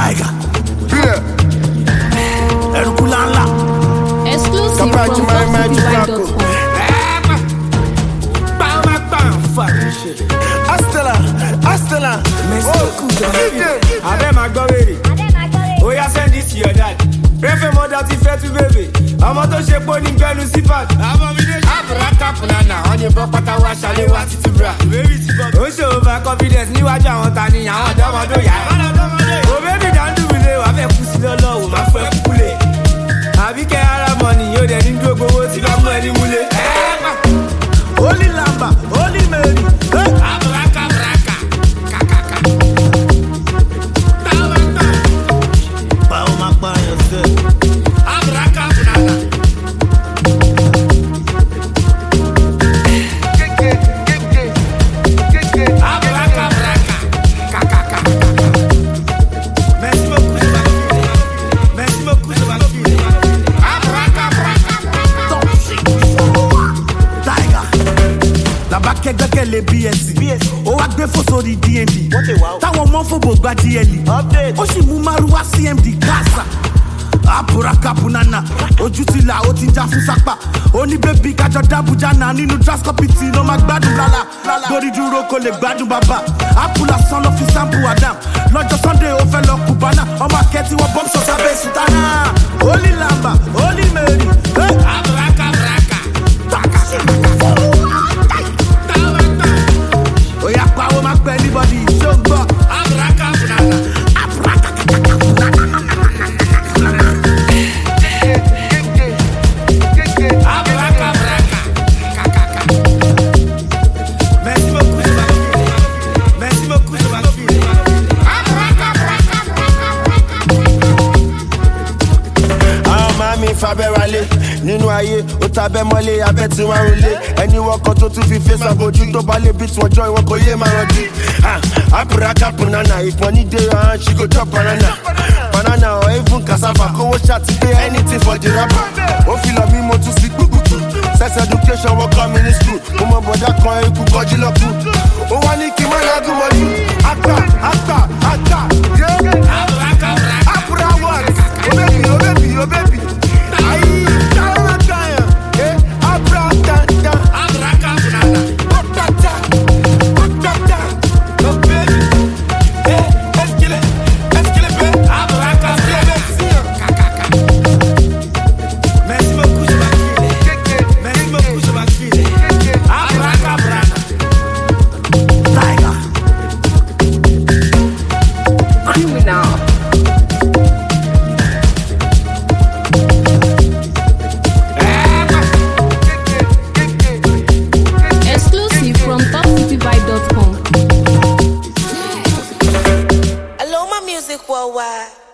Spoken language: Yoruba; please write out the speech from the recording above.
Tiger. Erukulala. Exclusive from TopCityVibe.com. Astella. Abẹ́ máa gbọ́ wèrè. Ó yá send this to your dad. Refe mother ti fẹ́ tún bèbè. Ọmọ tó ṣe pé ní gbẹ́nu sípàd. Àbúrákà fúnana, wọ́n yìnbọn pátá wá ṣalé wá títí bra. Ó ṣe over confidence níwájú àwọn tani àwọn ọ̀dọ́mọdé yá. Ó bébì dáńdú mi lé wàá fẹ́ kú sí lọ́lọ́wọ́ máa fẹ́ kúkú lé. Àbíkẹ́ ara mọ̀ ni yóò dẹ̀ ní gbogbo owó tí bá mú ẹni múlé. Holy Lamba, Holy Mary. Abraka. Bao makba yourself. Abraka banana. Abraka. Merci beaucoup, je vais filer. Abraka. Tiger. La baquette de quelle est BSC. Ó wá gbé fóso di DND. Táwọn ọmọ fòbò gba DLE. Ó sì mú Maruwa CMD Gaza. Àbúrákà banana. Ojú ti là ó ti já fún sápà. Ó ní bébí kájọ dábùjá náà nínú Draskopiti ló máa gbádùn lálá. Lórí dúró kò lè gbádùn bàbá. Àpùlà sán lọ fi sample Adam. Lọ́jọ́ Sunday ó fẹ́ lọ Cubana. Ọmọ akẹ́tí wọ́n bọ́m sọ sábẹ́ Sùtánà. Holy Lamba, Holy Mary. Abraka. Oya pàwọ́ máa pẹ́ anybody ṣó ń gbọ́. Abraka banana. Merci beaucoup, je vais filer. Mami Fabẹ́ wálé nínú ayé ó tabẹ́ mọ́lé abẹ́ tí wọ́n ń lé ẹni wọ́kọ̀ tó tún fi fèsì àbójú tó bá lè bí tí wọ́n jọ ìwọ́n kò yé máa rántí. Abraka banana ìpọ́n ní dé ọ̀hán she go chop banana or even cassava kówó ṣàtìpé anything for the rapper. Ó fi lọ mí mo tún sí gbùgbùgbù sex education wọ́n kọ́ mi ní school mo mọ bọ̀dá kan ikú kọjú lọ́kù. Ó wá ní kí n má lágùn mọ́jú àgbà. Abra what? Oh baby. Ayi, kaya. Abra tata. Abraka banana. Tata. No baby. Esquile, baby. Abraka banana. Merci beaucoup, je vais filer. Abraka banana. Tiger. Criminal. Exclusive from TopCityVibe.com. Aloma Music Worldwide.